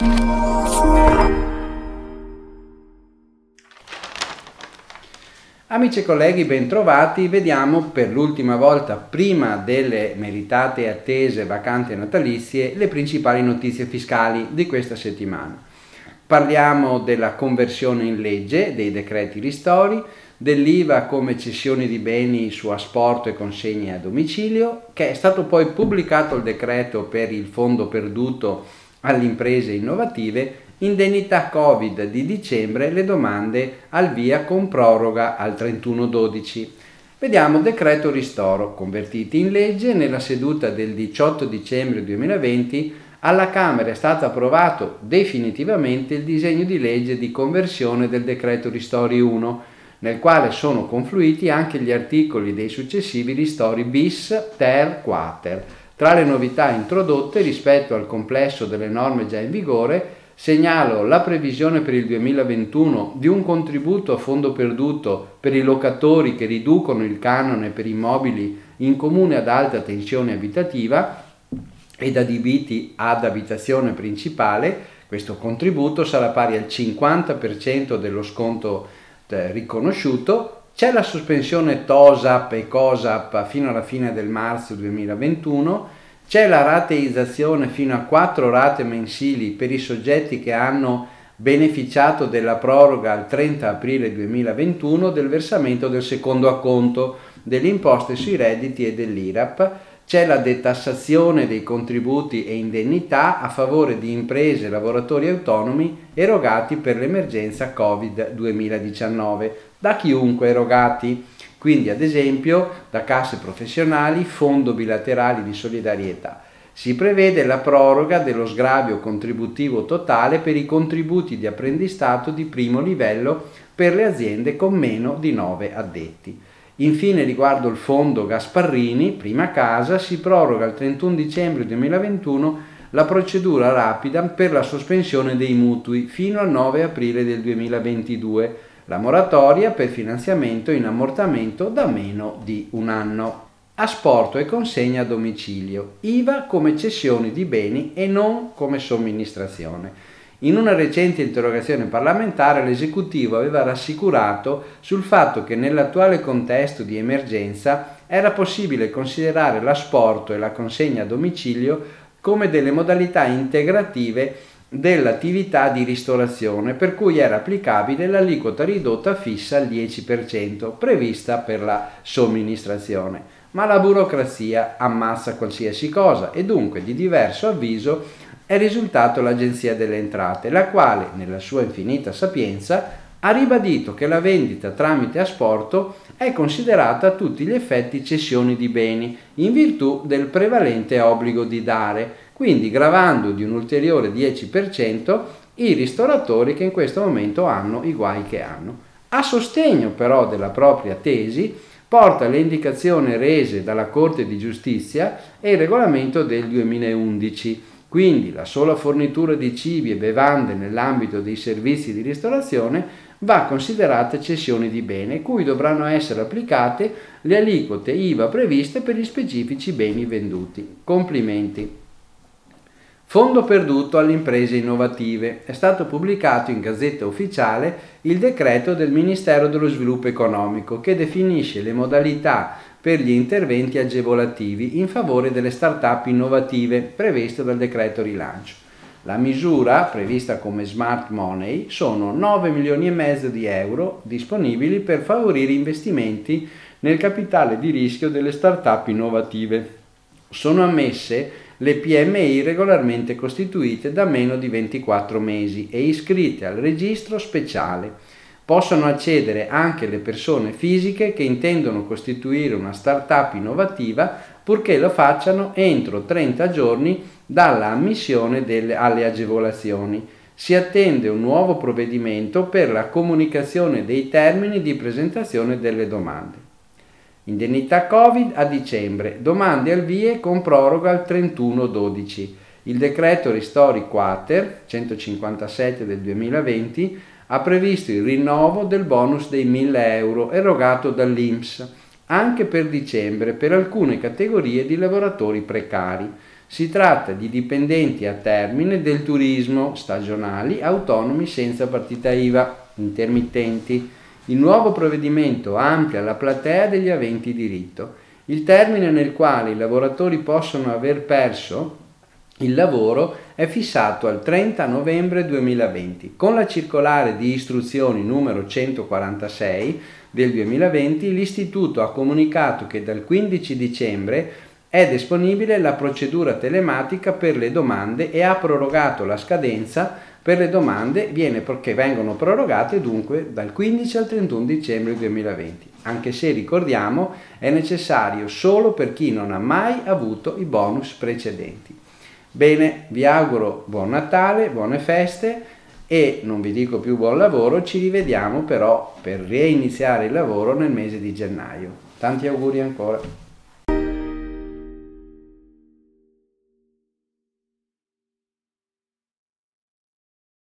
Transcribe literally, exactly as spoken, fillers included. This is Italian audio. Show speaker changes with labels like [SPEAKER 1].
[SPEAKER 1] Amici e colleghi, bentrovati. Vediamo per l'ultima volta, prima delle meritate e attese vacanze natalizie, le principali notizie fiscali di questa settimana. Parliamo della conversione in legge dei decreti ristori, dell'I V A come cessioni di beni su asporto e consegne a domicilio, che è stato poi pubblicato il decreto per il fondo perduto alle imprese innovative, indennità Covid di dicembre, le domande al via con proroga al trentuno dodici. Vediamo decreto ristoro, convertiti in legge. Nella seduta del diciotto dicembre duemilaventi alla Camera è stato approvato definitivamente il disegno di legge di conversione del decreto ristori uno, nel quale sono confluiti anche gli articoli dei successivi ristori bis, ter, quater. Tra le novità introdotte rispetto al complesso delle norme già in vigore, segnalo la previsione per il duemilaventuno di un contributo a fondo perduto per i locatori che riducono il canone per immobili in comune ad alta tensione abitativa ed adibiti ad abitazione principale. Questo contributo sarà pari al cinquanta per cento dello sconto eh, riconosciuto. C'è la sospensione TOSAP e COSAP fino alla fine del marzo duemilaventuno. C'è la rateizzazione fino a quattro rate mensili per i soggetti che hanno beneficiato della proroga al trenta aprile duemilaventuno del versamento del secondo acconto delle imposte sui redditi e dell'I R A P. C'è la detassazione dei contributi e indennità a favore di imprese e lavoratori autonomi erogati per l'emergenza Covid duemiladiciannove da chiunque erogati. Quindi ad esempio da casse professionali, fondo bilaterali di solidarietà. Si prevede la proroga dello sgravio contributivo totale per i contributi di apprendistato di primo livello per le aziende con meno di nove addetti. Infine, riguardo il fondo Gasparrini, prima casa, si proroga al trentuno dicembre duemilaventuno la procedura rapida per la sospensione dei mutui fino al nove aprile del duemilaventidue. La moratoria per finanziamento in ammortamento da meno di un anno. Asporto e consegna a domicilio. I V A come cessioni di beni e non come somministrazione. In una recente interrogazione parlamentare l'esecutivo aveva rassicurato sul fatto che nell'attuale contesto di emergenza era possibile considerare l'asporto e la consegna a domicilio come delle modalità integrative dell'attività di ristorazione, per cui era applicabile l'aliquota ridotta fissa al dieci per cento prevista per la somministrazione. Ma la burocrazia ammazza qualsiasi cosa e dunque di diverso avviso è risultato l'Agenzia delle Entrate, la quale, nella sua infinita sapienza, ha ribadito che la vendita tramite asporto è considerata a tutti gli effetti cessioni di beni in virtù del prevalente obbligo di dare, quindi gravando di un ulteriore dieci per cento i ristoratori che in questo momento hanno i guai che hanno. A sostegno però della propria tesi porta le indicazioni rese dalla Corte di Giustizia e il regolamento del duemilaundici, quindi la sola fornitura di cibi e bevande nell'ambito dei servizi di ristorazione va considerata cessioni di bene, cui dovranno essere applicate le aliquote I V A previste per gli specifici beni venduti. Complimenti. Fondo perduto alle imprese innovative. È stato pubblicato in Gazzetta Ufficiale il decreto del Ministero dello Sviluppo Economico che definisce le modalità per gli interventi agevolativi in favore delle start-up innovative previste dal decreto rilancio. La misura, prevista come smart money, sono nove milioni e mezzo di euro disponibili per favorire investimenti nel capitale di rischio delle start-up innovative. Sono ammesse le P M I regolarmente costituite da meno di ventiquattro mesi e iscritte al registro speciale. Possono accedere anche le persone fisiche che intendono costituire una start-up innovativa, purché lo facciano entro trenta giorni dalla ammissione delle, alle agevolazioni. Si attende un nuovo provvedimento per la comunicazione dei termini di presentazione delle domande. Indennità Covid a dicembre, domande al vie con proroga al trentuno dodici. Il decreto Ristori Quater centocinquantasette del duemilaventi ha previsto il rinnovo del bonus dei mille euro erogato dall'I N P S anche per dicembre per alcune categorie di lavoratori precari. Si tratta di dipendenti a termine del turismo, stagionali, autonomi senza partita I V A, intermittenti. Il nuovo provvedimento amplia la platea degli aventi diritto. Il termine nel quale i lavoratori possono aver perso il lavoro è fissato al trenta novembre duemilaventi. Con la circolare di istruzioni numero centoquarantasei del duemilaventi, l'Istituto ha comunicato che dal quindici dicembre è disponibile la procedura telematica per le domande e ha prorogato la scadenza per le domande viene perché vengono prorogate dunque dal quindici al trentuno dicembre duemilaventi, anche se ricordiamo è necessario solo per chi non ha mai avuto i bonus precedenti. Bene, vi auguro buon Natale, buone feste e non vi dico più buon lavoro, ci rivediamo però per reiniziare il lavoro nel mese di gennaio. Tanti auguri ancora.